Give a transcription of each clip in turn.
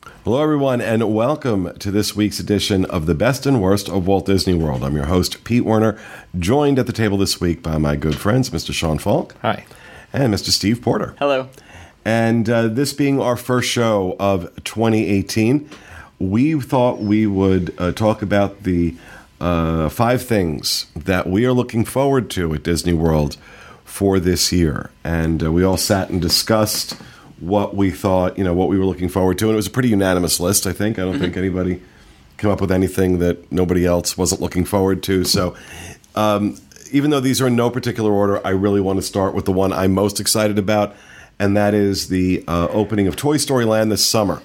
Hello, everyone, and welcome to this week's edition of The Best and Worst of Walt Disney World. I'm your host, Pete Werner, joined at the table this week by my good friends, Mr. Sean Falk. Hi. And Mr. Steve Porter. Hello. And this being our first show of 2018, we thought we would talk about the 5 things that we are looking forward to at Disney World for this year. And we all sat and discussed what we thought, what we were looking forward to. And it was a pretty unanimous list, I think. I don't think anybody came up with anything that nobody else wasn't looking forward to. So even though these are in no particular order, I really want to start with the one I'm most excited about, and that is the opening of Toy Story Land this summer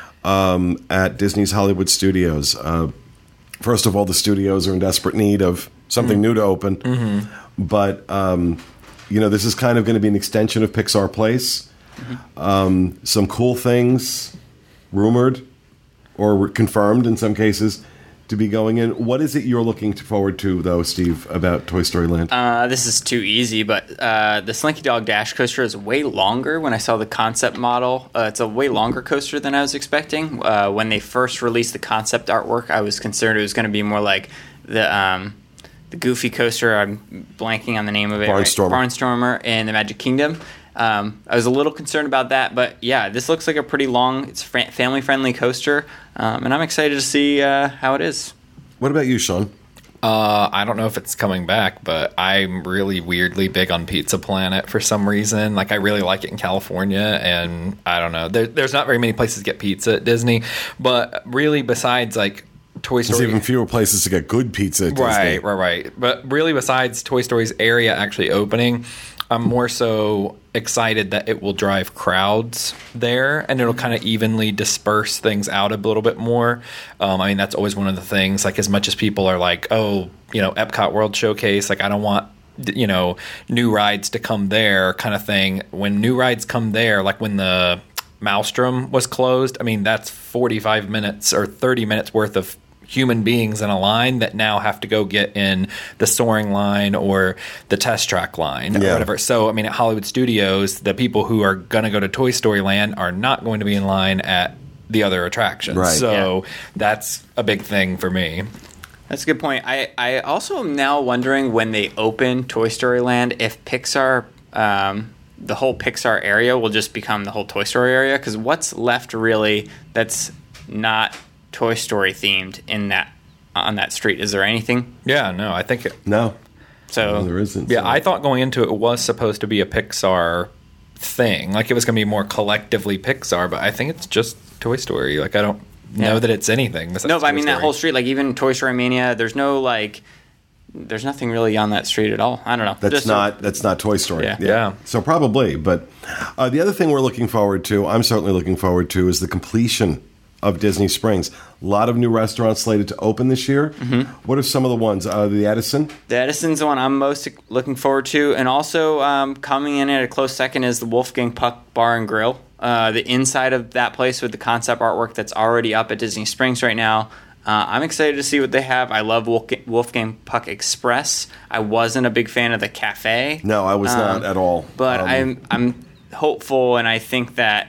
at Disney's Hollywood Studios. First of all, the studios are in desperate need of something new to open. But, this is kind of going to be an extension of Pixar Place. Some cool things rumored or confirmed in some cases to be going in. What is it you're looking forward to, though, Steve, about Toy Story Land? This is too easy, but the Slinky Dog Dash coaster is way longer. When I saw the concept model, it's a way longer coaster than I was expecting. When they first released the concept artwork, I was concerned it was going to be more like the Goofy coaster. I'm blanking on the name of it. Barnstormer. Barnstormer in the Magic Kingdom. I was a little concerned about that, but yeah, this looks like a pretty long, it's family-friendly coaster, and I'm excited to see how it is. What about you, Sean? I don't know if it's coming back, but I'm really weirdly big on Pizza Planet for some reason. Like, I really like it in California, and I don't know. There's not very many places to get pizza at Disney, but really besides, like, Toy Story... There's even fewer places to get good pizza at Disney. Right. But really besides Toy Story's area actually opening, I'm more so excited that it will drive crowds there, and it'll kind of evenly disperse things out a little bit more. That's always one of the things, like, as much as people are like, Epcot World Showcase, like, I don't want, new rides to come there kind of thing. When new rides come there, like when the Maelstrom was closed, that's 45 minutes or 30 minutes worth of human beings in a line that now have to go get in the soaring line or the test track line or whatever. So, at Hollywood Studios, the people who are going to go to Toy Story Land are not going to be in line at the other attractions. Right. So that's a big thing for me. That's a good point. I also am now wondering, when they open Toy Story Land, if Pixar, the whole Pixar area will just become the whole Toy Story area, because what's left really that's not Toy Story themed on that street? Is there anything? Yeah, no, I think No. So No, there isn't. Yeah, So. I thought going into it was supposed to be a Pixar thing. Like, it was going to be more collectively Pixar, but I think it's just Toy Story. Like, I don't know that it's anything besides No, but Toy that Story. whole street, like even Toy Story Mania, there's nothing really on that street at all. I don't know. That's not Toy Story. Yeah. So probably. But the other thing we're looking forward to, I'm certainly looking forward to, is the completion of Disney Springs. A lot of new restaurants slated to open this year. What are some of the ones? The Edison? The Edison's the one I'm most looking forward to. And also coming in at a close second is the Wolfgang Puck Bar and Grill. The inside of that place with the concept artwork that's already up at Disney Springs right now. I'm excited to see what they have. I love Wolfgang Puck Express. I wasn't a big fan of the cafe. No, I was not at all. But I'm hopeful, and I think that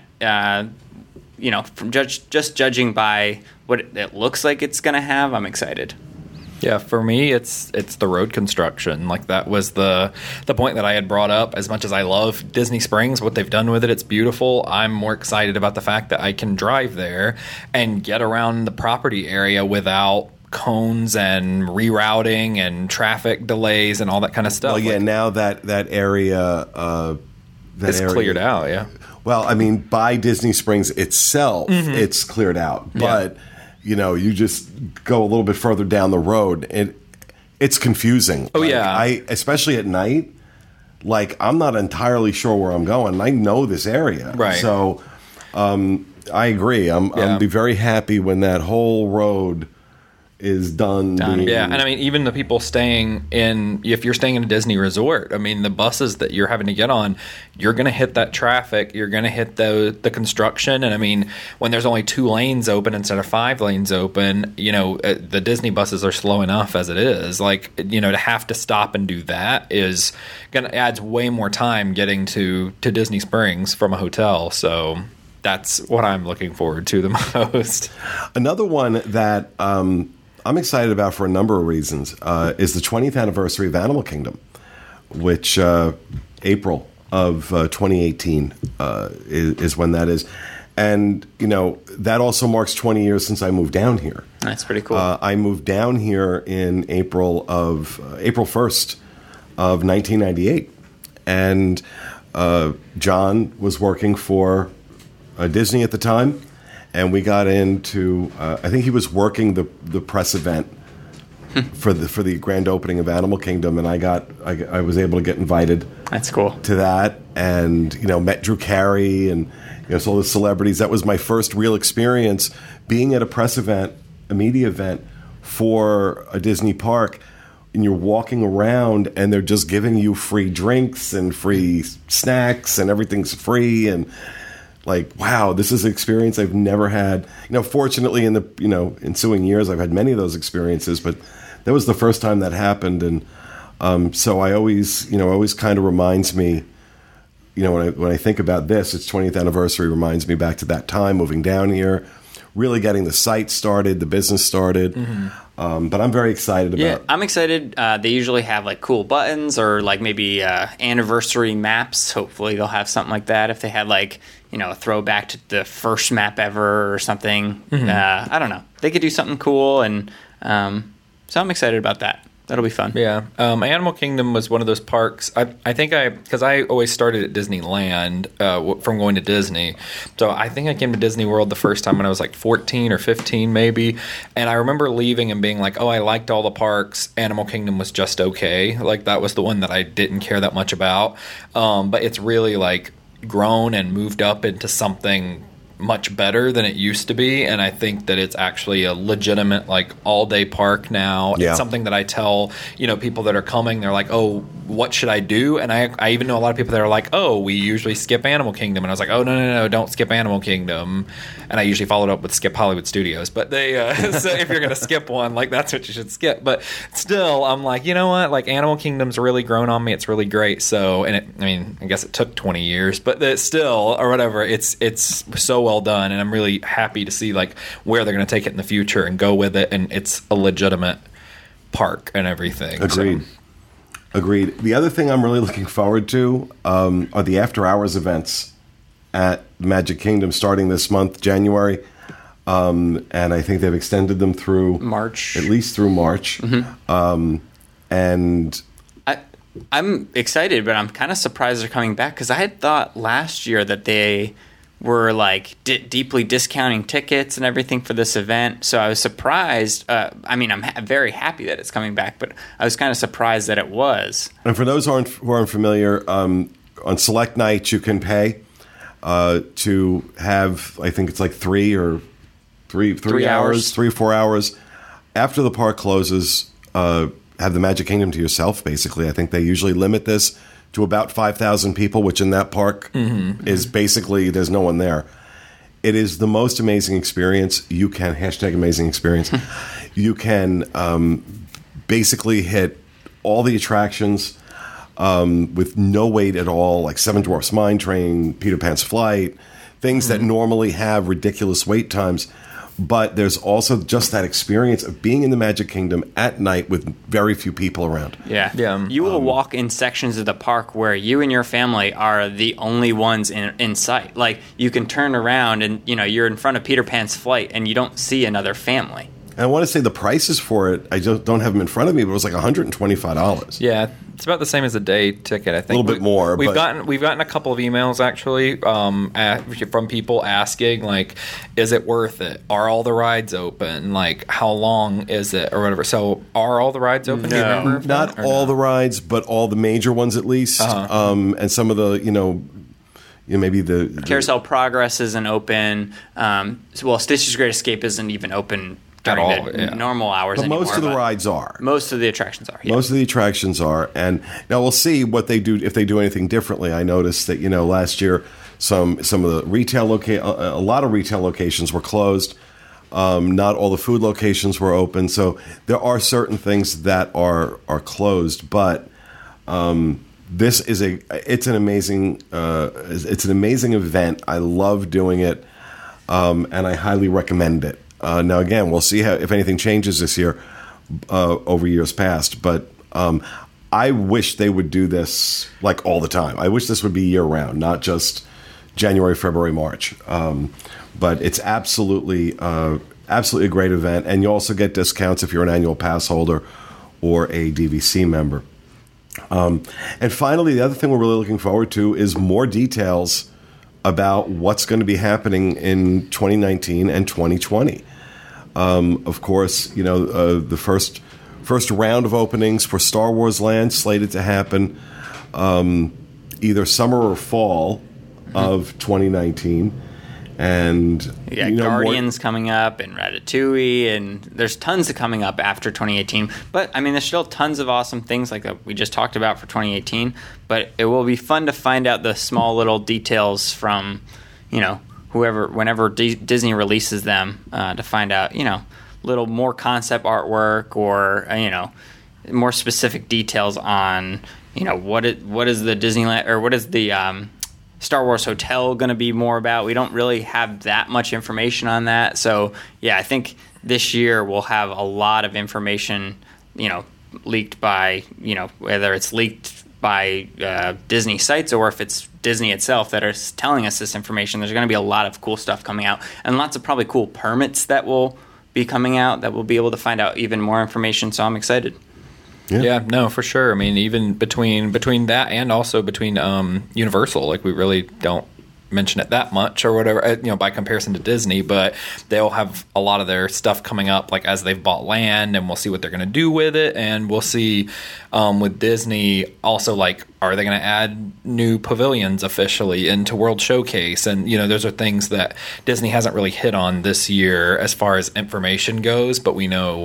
from just judging by what it looks like it's going to have, I'm excited. Yeah, for me, it's the road construction. Like, that was the point that I had brought up. As much as I love Disney Springs, what they've done with it's beautiful. I'm more excited about the fact that I can drive there and get around the property area without cones and rerouting and traffic delays and all that kind of stuff. Well, yeah, now that area... it's cleared out, yeah. Well, by Disney Springs itself, it's cleared out. But, you just go a little bit further down the road, it's confusing. Oh, yeah. Especially at night, I'm not entirely sure where I'm going. I know this area. Right. So, I agree. I'll be very happy when that whole road is done. Yeah, and even the people staying if you're staying in a Disney resort, the buses that you're having to get on, you're going to hit that traffic, you're going to hit the construction, and when there's only 2 lanes open instead of 5 lanes open, the Disney buses are slow enough as it is. To have to stop and do that is going to adds way more time getting to Disney Springs from a hotel, so... that's what I'm looking forward to the most. Another one that I'm excited about for a number of reasons is the 20th anniversary of Animal Kingdom, which April of 2018 is when that is. And, that also marks 20 years since I moved down here. That's pretty cool. I moved down here in April 1st of 1998. And John was working for Disney at the time, and we got into. I think he was working the press event for the grand opening of Animal Kingdom, and I was able to get invited. That's cool. To that, and met Drew Carey and so all the celebrities. That was my first real experience being at a press event, a media event for a Disney park. And you're walking around, and they're just giving you free drinks and free snacks, and everything's free. And wow, this is an experience I've never had. Fortunately, in the ensuing years, I've had many of those experiences, but that was the first time that happened. And so I always kind of reminds me, when I think about this, its 20th anniversary reminds me back to that time, moving down here, really getting the site started, the business started. Mm-hmm. But I'm very excited about. Yeah, I'm excited. They usually have cool buttons or maybe anniversary maps. Hopefully they'll have something like that. If they had a throwback to the first map ever or something. Mm-hmm. I don't know. They could do something cool, and so I'm excited about that. That'll be fun. Yeah. Animal Kingdom was one of those parks. I think because I always started at Disneyland from going to Disney. So I think I came to Disney World the first time when I was 14 or 15 maybe. And I remember leaving and being like, oh, I liked all the parks. Animal Kingdom was just okay. That was the one that I didn't care that much about. But it's really grown and moved up into something much better than it used to be, and I think that it's actually a legitimate all-day park now. Yeah. It's something that I tell people that are coming. They're like, oh, what should I do? And I even know a lot of people that are like, oh, we usually skip Animal Kingdom, and I was like, oh, no, don't skip Animal Kingdom. And I usually followed up with skip Hollywood Studios, but they so if you're gonna skip one, that's what you should skip. But still, I'm like, you know what, Animal Kingdom's really grown on me. It's really great. So, and I guess it took 20 years, but still, or whatever, it's so well done, and I'm really happy to see where they're going to take it in the future and go with it, and it's a legitimate park and everything. Agreed. The other thing I'm really looking forward to are the after hours events at Magic Kingdom starting this month, January, and I think they've extended them through March, at least through March. Mm-hmm. And I'm excited, but I'm kind of surprised they're coming back, because I had thought last year that they were deeply discounting tickets and everything for this event. So I was surprised. I'm very happy that it's coming back, but I was kind of surprised that it was. And for those who aren't familiar, on select nights you can pay to have, I think it's 3 or 4 hours after the park closes. Have the Magic Kingdom to yourself, basically. I think they usually limit this to about 5,000 people, which in that park is basically, there's no one there. It is the most amazing experience. You can, #amazing experience. You can basically hit all the attractions with no wait at all, like Seven Dwarfs Mine Train, Peter Pan's Flight, things that normally have ridiculous wait times. But there's also just that experience of being in the Magic Kingdom at night with very few people around. Yeah. You will walk in sections of the park where you and your family are the only ones in sight. You can turn around and, you're in front of Peter Pan's Flight and you don't see another family. And I want to say the prices for it, I don't have them in front of me, but it was $125. Yeah, it's about the same as a day ticket, I think. A little bit more. We've gotten a couple of emails, actually, from people asking, is it worth it? Are all the rides open? How long is it? Or whatever. So, are all the rides open? Do you remember? Not all the rides, but all the major ones at least. Uh-huh. And some of the, maybe the Carousel Progress isn't open. Stitch's Great Escape isn't even open during the normal hours but anymore. Most of the rides are. Most of the attractions are. Yeah. Most of the attractions are. And now we'll see what they do, if they do anything differently. I noticed that, last year some of the retail a lot of retail locations were closed. Not all the food locations were open. So there are certain things that are closed, but It's an amazing event. I love doing it, and I highly recommend it. Now, again, we'll see if anything changes this year over years past, but I wish they would do this like all the time. I wish this would be year round, not just January, February, March. But it's absolutely a great event, and you also get discounts if you're an annual pass holder or a DVC member. And finally, the other thing we're really looking forward to is more details about what's going to be happening in 2019 and 2020. Of course, the first round of openings for Star Wars Land slated to happen either summer or fall of 2019. And you got Guardians coming up and Ratatouille, and there's tons of coming up after 2018. But I mean, there's still tons of awesome things like we just talked about for 2018. But it will be fun to find out the small little details from, whenever Disney releases them, to find out, little more concept artwork or more specific details on what is the Disneyland, or what is the Star Wars Hotel going to be more about. We don't really have that much information on that. So, yeah, I think this year we'll have a lot of information, leaked by, whether it's leaked by Disney sites or if it's Disney itself that is telling us this information. There's going to be a lot of cool stuff coming out, and lots of probably cool permits that will be coming out that we'll be able to find out even more information. So I'm excited. Yeah, no, for sure. I mean, even between that and also between Universal, like we really don't mention it that much or whatever, by comparison to Disney, but they'll have a lot of their stuff coming up like as they've bought land, and we'll see what they're going to do with it, and we'll see with Disney also, like, are they going to add new pavilions officially into World Showcase? And those are things that Disney hasn't really hit on this year as far as information goes, but we know.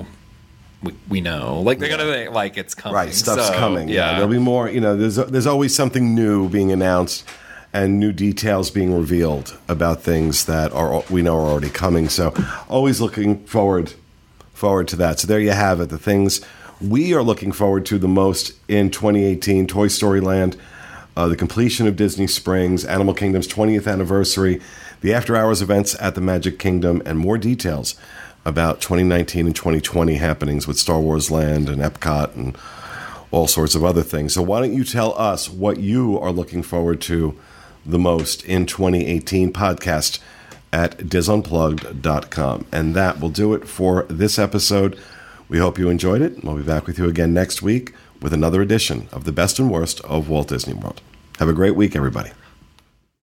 We know, like, they're gonna like it's coming, right? Stuff's coming. Yeah, there'll be more. There's always something new being announced and new details being revealed about things that we know are already coming. So, always looking forward to that. So there you have it. The things we are looking forward to the most in 2018: Toy Story Land, the completion of Disney Springs, Animal Kingdom's 20th anniversary, the after-hours events at the Magic Kingdom, and more details about 2019 and 2020 happenings with Star Wars Land and Epcot and all sorts of other things. So why don't you tell us what you are looking forward to the most in 2018? Podcast at disunplugged.com. And that will do it for this episode. We hope you enjoyed it. We'll be back with you again next week with another edition of the best and worst of Walt Disney World. Have a great week, everybody.